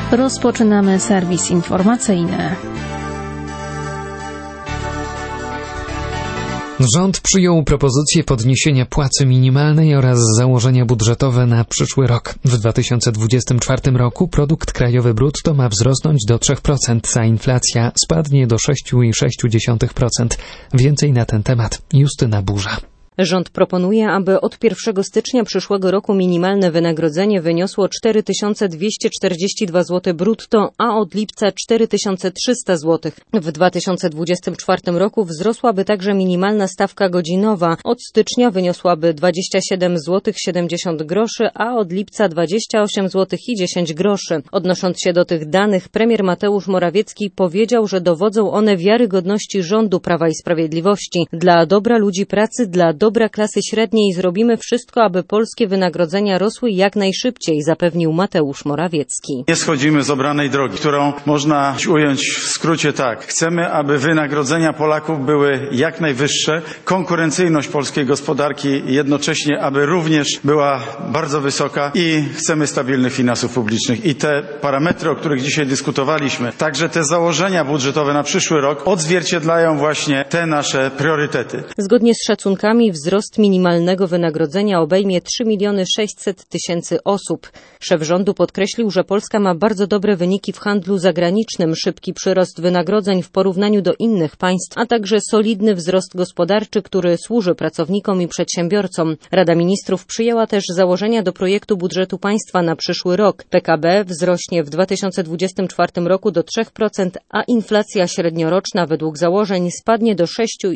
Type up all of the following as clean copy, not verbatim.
Rozpoczynamy serwis informacyjny. Rząd przyjął propozycję podniesienia płacy minimalnej oraz założenia budżetowe na przyszły rok. W 2024 roku produkt krajowy brutto ma wzrosnąć do 3%, a inflacja spadnie do 6,6%. Więcej na ten temat Justyna Burza. Rząd proponuje, aby od 1 stycznia przyszłego roku minimalne wynagrodzenie wyniosło 4242 zł brutto, a od lipca 4300 zł. W 2024 roku wzrosłaby także minimalna stawka godzinowa. Od stycznia wyniosłaby 27 zł 70 groszy, a od lipca 28 zł i 10 groszy. Odnosząc się do tych danych, premier Mateusz Morawiecki powiedział, że dowodzą one wiarygodności rządu Prawa i Sprawiedliwości. Dla dobra ludzi pracy, dla dobra klasy średniej zrobimy wszystko, aby polskie wynagrodzenia rosły jak najszybciej, zapewnił Mateusz Morawiecki. Nie schodzimy z obranej drogi, którą można ująć w skrócie tak. Chcemy, aby wynagrodzenia Polaków były jak najwyższe, konkurencyjność polskiej gospodarki jednocześnie, aby również była bardzo wysoka i chcemy stabilnych finansów publicznych. I te parametry, o których dzisiaj dyskutowaliśmy, także te założenia budżetowe na przyszły rok odzwierciedlają właśnie te nasze priorytety. Zgodnie z szacunkami wzrost minimalnego wynagrodzenia obejmie 3 600 000 osób. Szef rządu podkreślił, że Polska ma bardzo dobre wyniki w handlu zagranicznym, szybki przyrost wynagrodzeń w porównaniu do innych państw, a także solidny wzrost gospodarczy, który służy pracownikom i przedsiębiorcom. Rada Ministrów przyjęła też założenia do projektu budżetu państwa na przyszły rok. PKB wzrośnie w 2024 roku do 3%, a inflacja średnioroczna według założeń spadnie do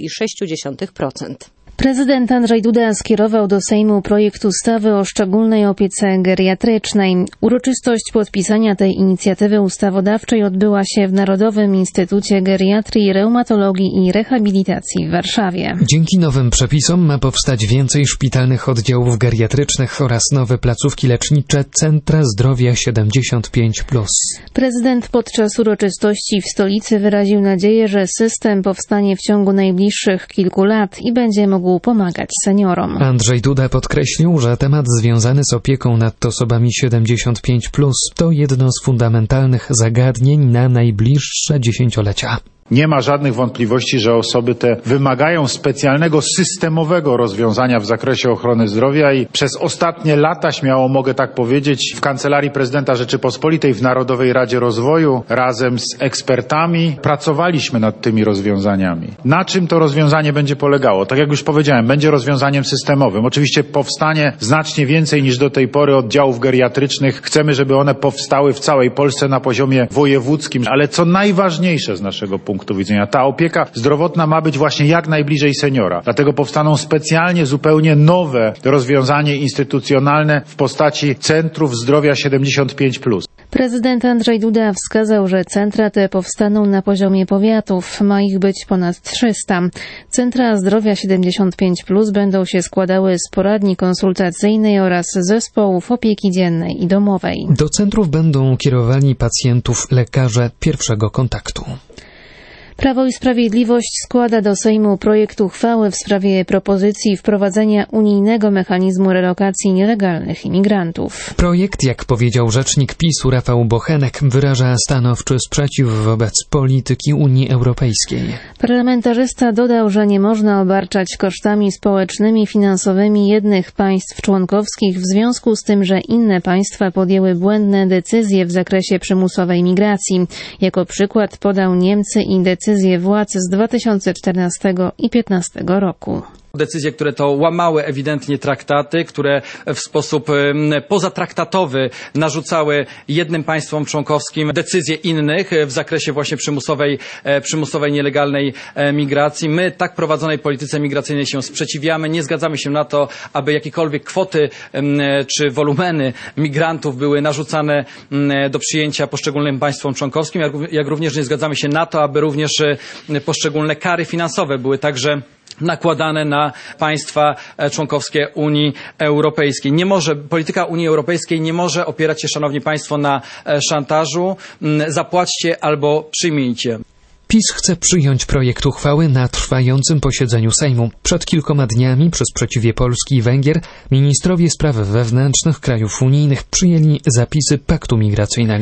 6,6%. Prezydent Andrzej Duda skierował do Sejmu projekt ustawy o szczególnej opiece geriatrycznej. Uroczystość podpisania tej inicjatywy ustawodawczej odbyła się w Narodowym Instytucie Geriatrii, Reumatologii i Rehabilitacji w Warszawie. Dzięki nowym przepisom ma powstać więcej szpitalnych oddziałów geriatrycznych oraz nowe placówki lecznicze Centra Zdrowia 75+. Prezydent podczas uroczystości w stolicy wyraził nadzieję, że system powstanie w ciągu najbliższych kilku lat i będzie mógł pomagać seniorom. Andrzej Duda podkreślił, że temat związany z opieką nad osobami 75+ to jedno z fundamentalnych zagadnień na najbliższe dziesięciolecia. Nie ma żadnych wątpliwości, że osoby te wymagają specjalnego, systemowego rozwiązania w zakresie ochrony zdrowia i przez ostatnie lata, śmiało mogę tak powiedzieć, w Kancelarii Prezydenta Rzeczypospolitej w Narodowej Radzie Rozwoju razem z ekspertami pracowaliśmy nad tymi rozwiązaniami. Na czym to rozwiązanie będzie polegało? Tak jak już powiedziałem, będzie rozwiązaniem systemowym. Oczywiście powstanie znacznie więcej niż do tej pory oddziałów geriatrycznych. Chcemy, żeby one powstały w całej Polsce na poziomie wojewódzkim, ale co najważniejsze z naszego punktu widzenia, ta opieka zdrowotna ma być właśnie jak najbliżej seniora. Dlatego powstaną specjalnie zupełnie nowe rozwiązanie instytucjonalne w postaci Centrów Zdrowia 75+. Prezydent Andrzej Duda wskazał, że centra te powstaną na poziomie powiatów. Ma ich być ponad 300. Centra Zdrowia 75+ będą się składały z poradni konsultacyjnej oraz zespołów opieki dziennej i domowej. Do centrów będą kierowani pacjentów lekarze pierwszego kontaktu. Prawo i Sprawiedliwość składa do Sejmu projekt uchwały w sprawie propozycji wprowadzenia unijnego mechanizmu relokacji nielegalnych imigrantów. Projekt, jak powiedział rzecznik PiS-u Rafał Bochenek, wyraża stanowczy sprzeciw wobec polityki Unii Europejskiej. Parlamentarzysta dodał, że nie można obarczać kosztami społecznymi, finansowymi jednych państw członkowskich w związku z tym, że inne państwa podjęły błędne decyzje w zakresie przymusowej migracji. Jako przykład podał Niemcy i decyzje władz z 2014 i 2015 roku. Decyzje, które to łamały ewidentnie traktaty, które w sposób pozatraktatowy narzucały jednym państwom członkowskim decyzje innych w zakresie właśnie przymusowej nielegalnej migracji. My tak prowadzonej polityce migracyjnej się sprzeciwiamy. Nie zgadzamy się na to, aby jakiekolwiek kwoty czy wolumeny migrantów były narzucane do przyjęcia poszczególnym państwom członkowskim, jak również nie zgadzamy się na to, aby również poszczególne kary finansowe były także nakładane na państwa członkowskie Unii Europejskiej. Polityka Unii Europejskiej nie może opierać się, szanowni państwo, na szantażu. Zapłaćcie albo przyjmijcie. PiS chce przyjąć projekt uchwały na trwającym posiedzeniu Sejmu. Przed kilkoma dniami przy sprzeciwie Polski i Węgier ministrowie spraw wewnętrznych krajów unijnych przyjęli zapisy paktu migracyjnego.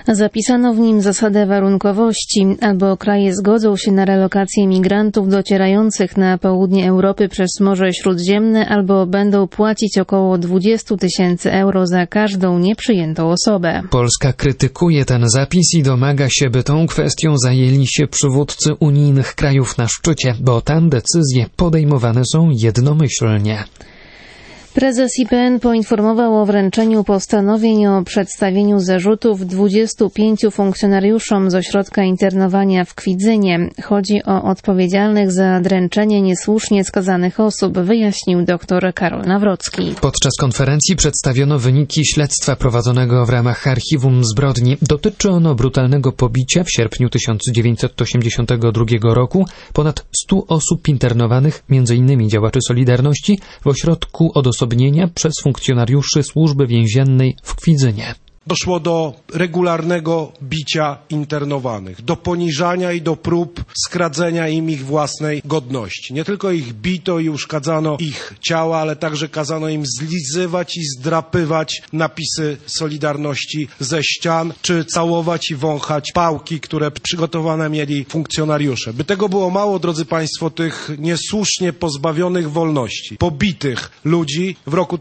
Zapisano w nim zasadę warunkowości. Albo kraje zgodzą się na relokację migrantów docierających na południe Europy przez Morze Śródziemne, albo będą płacić około 20 000 euro za każdą nieprzyjętą osobę. Polska krytykuje ten zapis i domaga się, by tą kwestią zajęli się przywódcy unijnych krajów na szczycie, bo tam decyzje podejmowane są jednomyślnie. Prezes IPN poinformował o wręczeniu postanowień o przedstawieniu zarzutów 25 funkcjonariuszom z ośrodka internowania w Kwidzynie. Chodzi o odpowiedzialnych za dręczenie niesłusznie skazanych osób, wyjaśnił dr Karol Nawrocki. Podczas konferencji przedstawiono wyniki śledztwa prowadzonego w ramach Archiwum Zbrodni. Dotyczy ono brutalnego pobicia w sierpniu 1982 roku ponad 100 osób internowanych, m.in. działaczy Solidarności, w ośrodku odosobnienia przez funkcjonariuszy służby więziennej w Kwidzynie. Doszło do regularnego bicia internowanych, do poniżania i do prób skradzenia im ich własnej godności. Nie tylko ich bito i uszkadzano ich ciała, ale także kazano im zlizywać i zdrapywać napisy Solidarności ze ścian, czy całować i wąchać pałki, które przygotowane mieli funkcjonariusze. By tego było mało, drodzy Państwo, tych niesłusznie pozbawionych wolności, pobitych ludzi w roku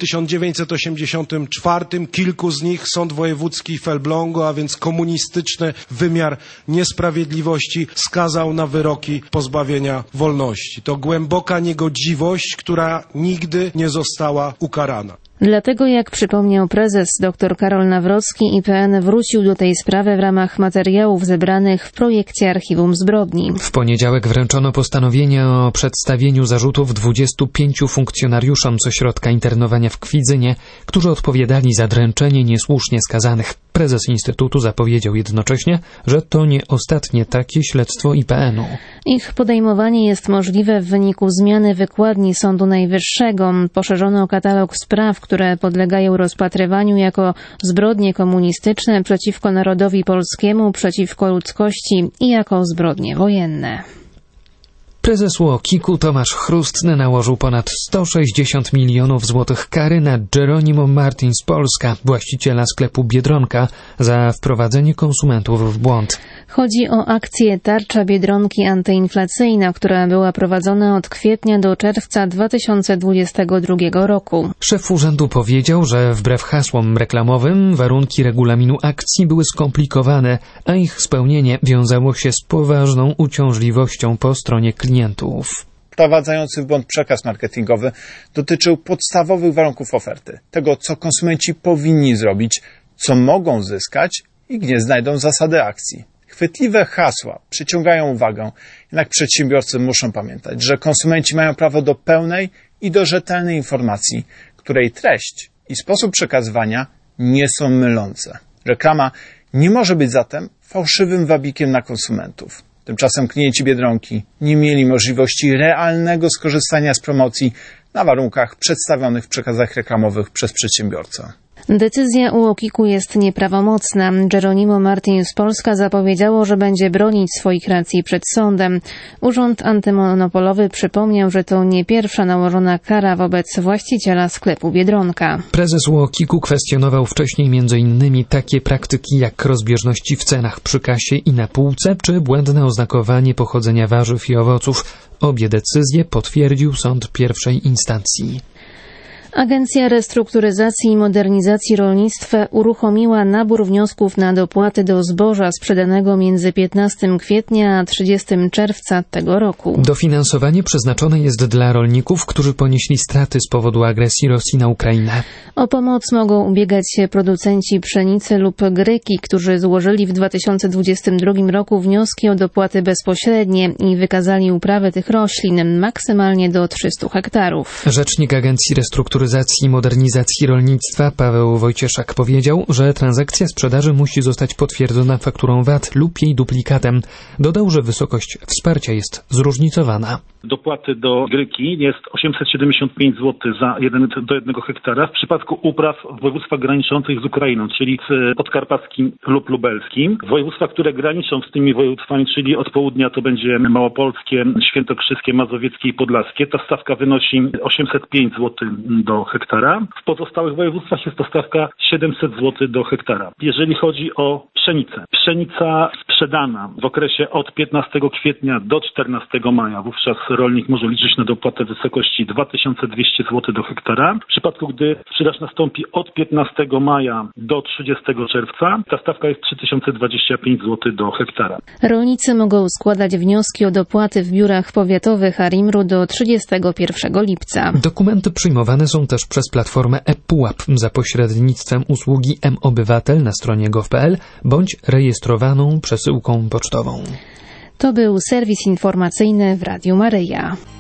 1984 kilku z nich sąd wojewódzki w Elblągu, a więc komunistyczny wymiar niesprawiedliwości, skazał na wyroki pozbawienia wolności. To głęboka niegodziwość, która nigdy nie została ukarana. Dlatego, jak przypomniał prezes dr Karol Nawrocki, IPN wrócił do tej sprawy w ramach materiałów zebranych w projekcie Archiwum Zbrodni. W poniedziałek wręczono postanowienie o przedstawieniu zarzutów 25 funkcjonariuszom z ośrodka internowania w Kwidzynie, którzy odpowiadali za dręczenie niesłusznie skazanych. Prezes Instytutu zapowiedział jednocześnie, że to nie ostatnie takie śledztwo IPN-u. Ich podejmowanie jest możliwe w wyniku zmiany wykładni Sądu Najwyższego. Poszerzono katalog spraw, które podlegają rozpatrywaniu jako zbrodnie komunistyczne przeciwko narodowi polskiemu, przeciwko ludzkości i jako zbrodnie wojenne. Prezes UOKiK-u Tomasz Chrustny nałożył ponad 160 milionów złotych kary na Jeronimo Martins Polska, właściciela sklepu Biedronka, za wprowadzenie konsumentów w błąd. Chodzi o akcję Tarcza Biedronki antyinflacyjna, która była prowadzona od kwietnia do czerwca 2022 roku. Szef urzędu powiedział, że wbrew hasłom reklamowym warunki regulaminu akcji były skomplikowane, a ich spełnienie wiązało się z poważną uciążliwością po stronie klientów. Wprowadzający w błąd przekaz marketingowy dotyczył podstawowych warunków oferty, tego co konsumenci powinni zrobić, co mogą zyskać i gdzie znajdą zasady akcji. Chwytliwe hasła przyciągają uwagę, jednak przedsiębiorcy muszą pamiętać, że konsumenci mają prawo do pełnej i do rzetelnej informacji, której treść i sposób przekazywania nie są mylące. Reklama nie może być zatem fałszywym wabikiem na konsumentów. Tymczasem klienci Biedronki nie mieli możliwości realnego skorzystania z promocji na warunkach przedstawionych w przekazach reklamowych przez przedsiębiorcę. Decyzja UOKiK-u jest nieprawomocna. Jeronimo Martins Polska zapowiedziało, że będzie bronić swoich racji przed sądem. Urząd Antymonopolowy przypomniał, że to nie pierwsza nałożona kara wobec właściciela sklepu Biedronka. Prezes UOKiK-u kwestionował wcześniej m.in. takie praktyki jak rozbieżności w cenach przy kasie i na półce, czy błędne oznakowanie pochodzenia warzyw i owoców. Obie decyzje potwierdził sąd pierwszej instancji. Agencja Restrukturyzacji i Modernizacji Rolnictwa uruchomiła nabór wniosków na dopłaty do zboża sprzedanego między 15 kwietnia a 30 czerwca tego roku. Dofinansowanie przeznaczone jest dla rolników, którzy ponieśli straty z powodu agresji Rosji na Ukrainę. O pomoc mogą ubiegać się producenci pszenicy lub gryki, którzy złożyli w 2022 roku wnioski o dopłaty bezpośrednie i wykazali uprawę tych roślin maksymalnie do 300 hektarów. Rzecznik Agencji Restrukturyzacji i Modernizacji Rolnictwa Paweł Wojcieszak powiedział, że transakcja sprzedaży musi zostać potwierdzona fakturą VAT lub jej duplikatem. Dodał, że wysokość wsparcia jest zróżnicowana. Dopłaty do gryki jest 875 zł do 1 hektara w przypadku upraw w województwach graniczących z Ukrainą, czyli z podkarpackim lub lubelskim. Województwa, które graniczą z tymi województwami, czyli od południa to będzie małopolskie, świętokrzyskie, mazowieckie i podlaskie. Ta stawka wynosi 805 zł do do hektara. W pozostałych województwach jest to stawka 700 zł do hektara. Jeżeli chodzi o pszenicę. Pszenica sprzedana w okresie od 15 kwietnia do 14 maja. Wówczas rolnik może liczyć na dopłatę w wysokości 2200 zł do hektara. W przypadku, gdy sprzedaż nastąpi od 15 maja do 30 czerwca, ta stawka jest 3025 zł do hektara. Rolnicy mogą składać wnioski o dopłaty w biurach powiatowych ARiMR-u do 31 lipca. Dokumenty przyjmowane są też przez platformę ePUAP za pośrednictwem usługi mObywatel na stronie gov.pl bądź rejestrowaną przesyłką pocztową. To był serwis informacyjny w Radiu Maryja.